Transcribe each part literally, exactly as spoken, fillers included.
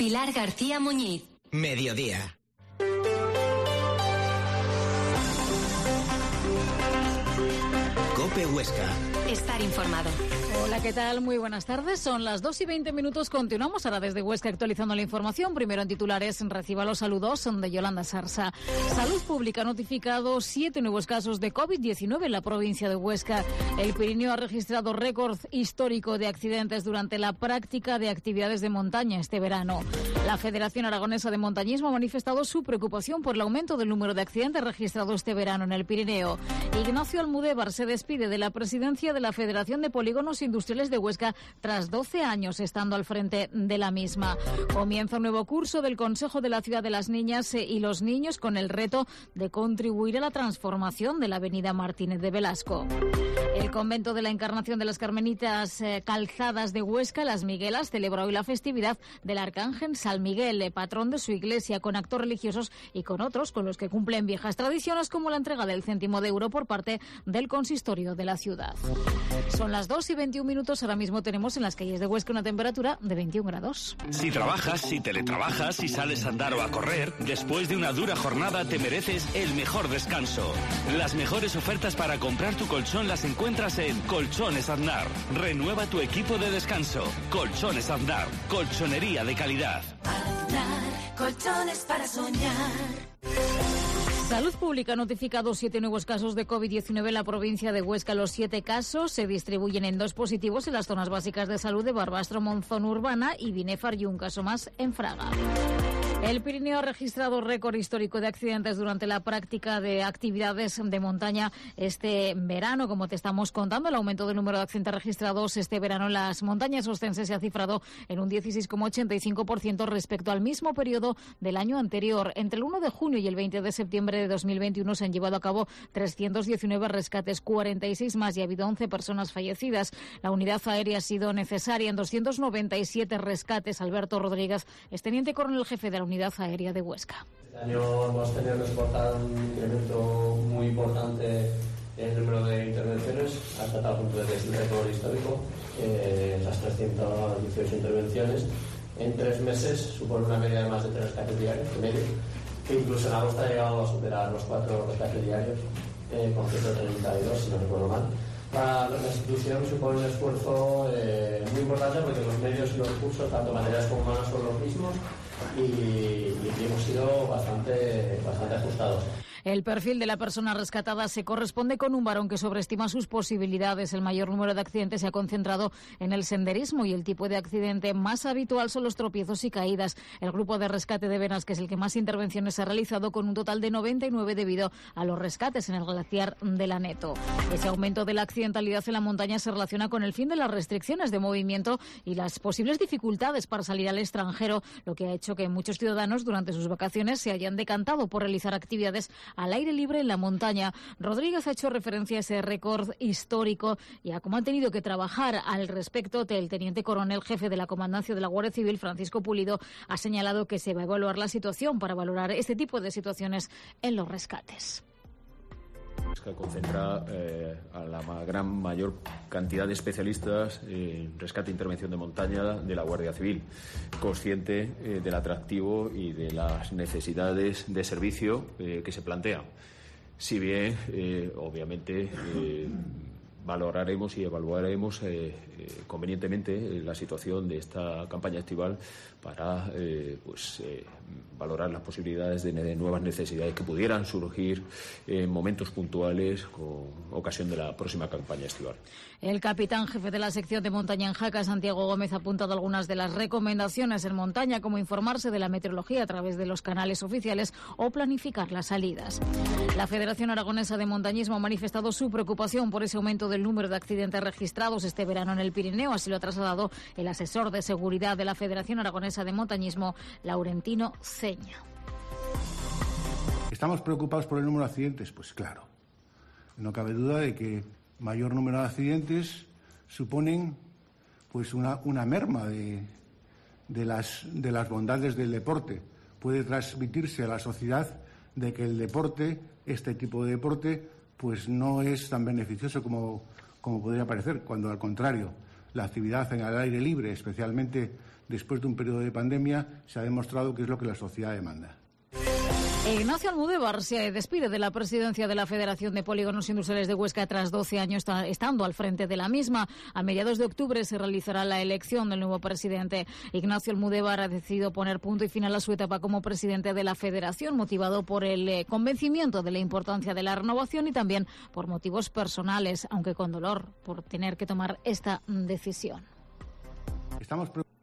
Pilar García Muñiz. Mediodía. COPE Huesca. Estar informado. Hola, ¿qué tal? Muy buenas tardes. Son las dos y veinte minutos. Continuamos ahora desde Huesca actualizando la información. Primero en titulares, reciba los saludos de Yolanda Sarsa. Salud Pública ha notificado siete nuevos casos de COVID diecinueve en la provincia de Huesca. El Pirineo ha registrado récord histórico de accidentes durante la práctica de actividades de montaña este verano. La Federación Aragonesa de Montañismo ha manifestado su preocupación por el aumento del número de accidentes registrados este verano en el Pirineo. Ignacio Almudévar se despide de la presidencia de la Federación de Polígonos Industriales de Huesca tras doce años estando al frente de la misma. Comienza un nuevo curso del Consejo de la Ciudad de las Niñas y los Niños con el reto de contribuir a la transformación de la avenida Martínez de Velasco. El convento de la Encarnación de las Carmelitas eh, Calzadas de Huesca, Las Miguelas, celebra hoy la festividad del Arcángel San Miguel, eh, patrón de su iglesia, con actos religiosos y con otros con los que cumplen viejas tradiciones como la entrega del céntimo de euro por parte del consistorio de la ciudad. Son las dos y veintiún minutos, ahora mismo tenemos en las calles de Huesca una temperatura de veintiún grados. Si trabajas, si teletrabajas, si sales a andar o a correr, después de una dura jornada te mereces el mejor descanso. Las mejores ofertas para comprar tu colchón las encuentras en Colchones Aznar. Renueva tu equipo de descanso. Colchones Aznar, colchonería de calidad. Aznar, colchones para soñar. Salud Pública ha notificado siete nuevos casos de COVID diecinueve en la provincia de Huesca. Los siete casos se distribuyen en dos positivos en las zonas básicas de salud de Barbastro, Monzón Urbana y Binéfar, y un caso más en Fraga. El Pirineo ha registrado récord histórico de accidentes durante la práctica de actividades de montaña este verano. Como te estamos contando, el aumento del número de accidentes registrados este verano en las montañas ostenses se ha cifrado en un dieciséis coma ochenta y cinco por ciento respecto al mismo periodo del año anterior. Entre el uno de junio y el veinte de septiembre de dos mil veintiuno se han llevado a cabo trescientos diecinueve rescates, cuarenta y seis más, y ha habido once personas fallecidas. La unidad aérea ha sido necesaria en doscientos noventa y siete rescates. Alberto Rodríguez es teniente coronel jefe de la unidad aérea de Huesca. Este año hemos tenido que soportar un incremento muy importante en el número de intervenciones, hasta tal punto de que es un récord histórico. Eh, esas trescientas dieciocho intervenciones en tres meses supone una media de más de tres rescates diarios, en medio, que incluso en agosto ha llegado a superar los cuatro rescates diarios, eh, con ciento treinta y dos, si no recuerdo mal. Para la institución supone un esfuerzo eh, muy importante, porque los medios y los recursos, tanto materiales como humanos, son los mismos, y, y hemos sido bastante, bastante ajustados. El perfil de la persona rescatada se corresponde con un varón que sobreestima sus posibilidades. El mayor número de accidentes se ha concentrado en el senderismo y el tipo de accidente más habitual son los tropiezos y caídas. El grupo de rescate de Venas, que es el que más intervenciones ha realizado, con un total de noventa y nueve debido a los rescates en el glaciar del Aneto. Ese aumento de la accidentalidad en la montaña se relaciona con el fin de las restricciones de movimiento y las posibles dificultades para salir al extranjero, lo que ha hecho que muchos ciudadanos durante sus vacaciones se hayan decantado por realizar actividades al aire libre en la montaña. Rodríguez ha hecho referencia a ese récord histórico y a cómo han tenido que trabajar al respecto. El teniente coronel jefe de la Comandancia de la Guardia Civil, Francisco Pulido, ha señalado que se va a evaluar la situación para valorar este tipo de situaciones en los rescates. Que concentra eh, a la gran mayor cantidad de especialistas en rescate e intervención de montaña de la Guardia Civil, consciente eh, del atractivo y de las necesidades de servicio eh, que se plantean. Si bien, eh, obviamente, eh, valoraremos y evaluaremos eh, eh, convenientemente la situación de esta campaña estival para eh, pues, eh, valorar las posibilidades de, de nuevas necesidades que pudieran surgir en momentos puntuales con ocasión de la próxima campaña estival. El capitán jefe de la sección de montaña en Jaca, Santiago Gómez, ha apuntado algunas de las recomendaciones en montaña, como informarse de la meteorología a través de los canales oficiales o planificar las salidas. La Federación Aragonesa de Montañismo ha manifestado su preocupación por ese aumento del número de accidentes registrados este verano en el Pirineo. Así lo ha trasladado el asesor de seguridad de la Federación Aragonesa de Montañismo, Laurentino Ceña. ¿Estamos preocupados por el número de accidentes? Pues claro. No cabe duda de que mayor número de accidentes suponen pues una, una merma de, de, las, de las bondades del deporte. Puede transmitirse a la sociedad de que el deporte, este tipo de deporte, pues no es tan beneficioso como, como podría parecer, cuando al contrario, la actividad en el aire libre, especialmente después de un periodo de pandemia, se ha demostrado que es lo que la sociedad demanda. Ignacio Almudévar se despide de la presidencia de la Federación de Polígonos Industriales de Huesca tras doce años estando al frente de la misma. A mediados de octubre se realizará la elección del nuevo presidente. Ignacio Almudévar ha decidido poner punto y final a su etapa como presidente de la Federación, motivado por el convencimiento de la importancia de la renovación y también por motivos personales, aunque con dolor por tener que tomar esta decisión. Estamos pre-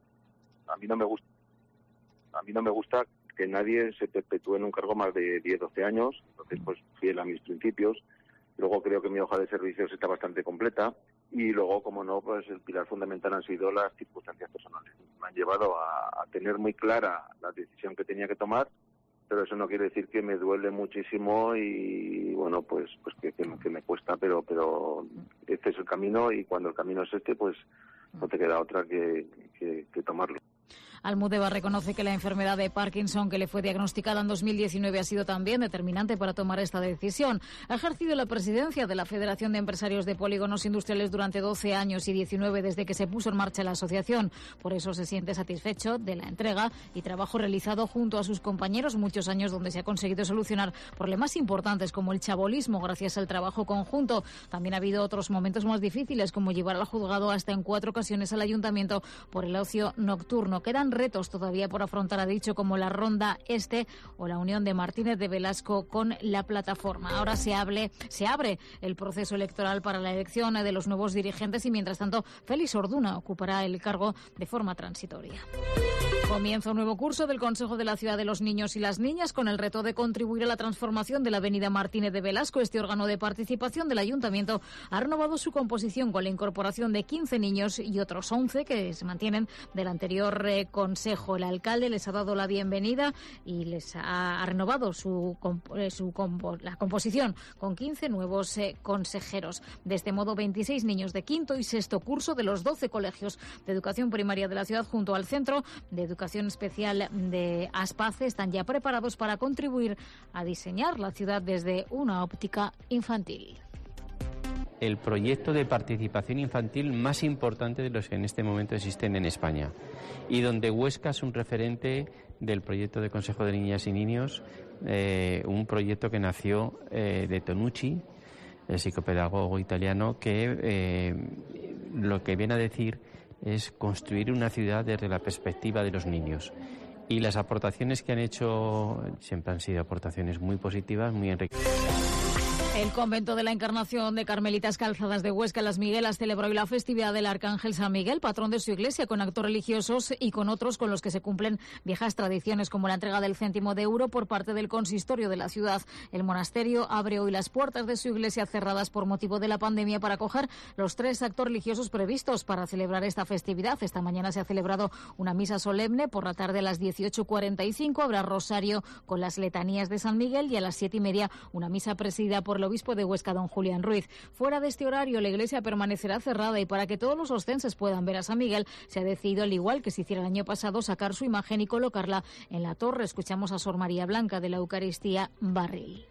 a mí no me gusta. A mí no me gusta que nadie se perpetúe en un cargo más de diez, doce años, entonces pues fiel a mis principios. Luego creo que mi hoja de servicios está bastante completa y luego, como no, pues el pilar fundamental han sido las circunstancias personales. Me han llevado a, a tener muy clara la decisión que tenía que tomar, pero eso no quiere decir que me duele muchísimo y bueno, pues pues que, que, que me cuesta, pero pero este es el camino y cuando el camino es este, pues no te queda otra que, que, que tomarlo. Almudévar reconoce que la enfermedad de Parkinson que le fue diagnosticada en dos mil diecinueve ha sido también determinante para tomar esta decisión. Ha ejercido la presidencia de la Federación de Empresarios de Polígonos Industriales durante doce años y diecinueve desde que se puso en marcha la asociación. Por eso se siente satisfecho de la entrega y trabajo realizado junto a sus compañeros, muchos años donde se ha conseguido solucionar problemas importantes como el chabolismo gracias al trabajo conjunto. También ha habido otros momentos más difíciles como llevar al juzgado hasta en cuatro ocasiones al ayuntamiento por el ocio nocturno. Quedan retos todavía por afrontar, ha dicho, como la Ronda Este o la unión de Martínez de Velasco con la plataforma. Ahora se, hable, se abre el proceso electoral para la elección de los nuevos dirigentes y, mientras tanto, Félix Orduna ocupará el cargo de forma transitoria. Comienza un nuevo curso del Consejo de la Ciudad de los Niños y las Niñas con el reto de contribuir a la transformación de la avenida Martínez de Velasco. Este órgano de participación del Ayuntamiento ha renovado su composición con la incorporación de quince niños y otros once que se mantienen del anterior eh, Consejo. El alcalde les ha dado la bienvenida y les ha, ha renovado su, eh, su compo, la composición con quince nuevos eh, consejeros. De este modo, veintiséis niños de quinto y sexto curso de los doce colegios de educación primaria de la ciudad junto al Centro de Educación Especial de Aspace están ya preparados para contribuir a diseñar la ciudad desde una óptica infantil. El proyecto de participación infantil más importante de los que en este momento existen en España y donde Huesca es un referente del proyecto de Consejo de Niñas y Niños, eh, un proyecto que nació eh, de Tonucci, el psicopedagogo italiano, que eh, lo que viene a decir es construir una ciudad desde la perspectiva de los niños. Y las aportaciones que han hecho siempre han sido aportaciones muy positivas, muy enriquecedoras. El convento de la Encarnación de Carmelitas Calzadas de Huesca, Las Miguelas, celebró hoy la festividad del Arcángel San Miguel, patrón de su iglesia, con actos religiosos y con otros con los que se cumplen viejas tradiciones, como la entrega del céntimo de euro por parte del consistorio de la ciudad. El monasterio abre hoy las puertas de su iglesia, cerradas por motivo de la pandemia, para acoger los tres actos religiosos previstos para celebrar esta festividad. Esta mañana se ha celebrado una misa solemne. Por la tarde, a las dieciocho cuarenta y cinco, habrá rosario con las letanías de San Miguel y a las siete y media una misa presidida por el obispo de Huesca, don Julián Ruiz. Fuera de este horario, la iglesia permanecerá cerrada y para que todos los oscenses puedan ver a San Miguel, se ha decidido, al igual que se hiciera el año pasado, sacar su imagen y colocarla en la torre. Escuchamos a Sor María Blanca de la Eucaristía Barril.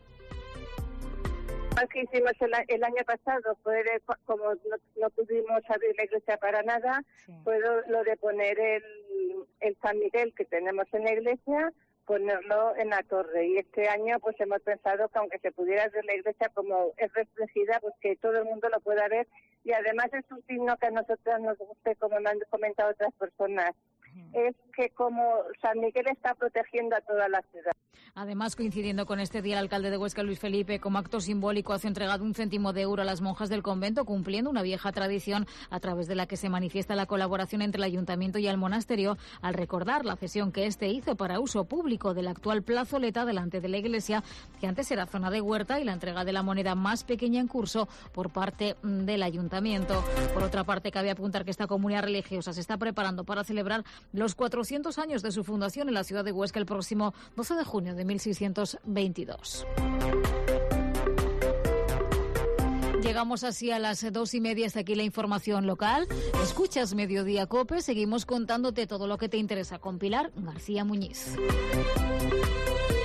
Lo que hicimos el, el año pasado fue, de, como no, no pudimos abrir la iglesia para nada, sí. fue lo, lo de poner el, el San Miguel que tenemos en la iglesia, ponerlo en la torre. Y este año pues hemos pensado que aunque se pudiera ver la iglesia como es restringida, pues que todo el mundo lo pueda ver. Y además es un signo que a nosotros nos gusta, como me han comentado otras personas, es que como San Miguel está protegiendo a toda la ciudad. Además, coincidiendo con este día, el alcalde de Huesca, Luis Felipe, como acto simbólico, hace entregado un céntimo de euro a las monjas del convento, cumpliendo una vieja tradición a través de la que se manifiesta la colaboración entre el ayuntamiento y el monasterio, al recordar la cesión que éste hizo para uso público de la actual plazoleta delante de la iglesia, que antes era zona de huerta, y la entrega de la moneda más pequeña en curso por parte del ayuntamiento. Por otra parte, cabe apuntar que esta comunidad religiosa se está preparando para celebrar los cuatrocientos años de su fundación en la ciudad de Huesca el próximo doce de junio de mil seiscientos veintidós. Llegamos así a las dos y media. Hasta aquí la información local. Escuchas Mediodía COPE. Seguimos contándote todo lo que te interesa con Pilar García Muñiz.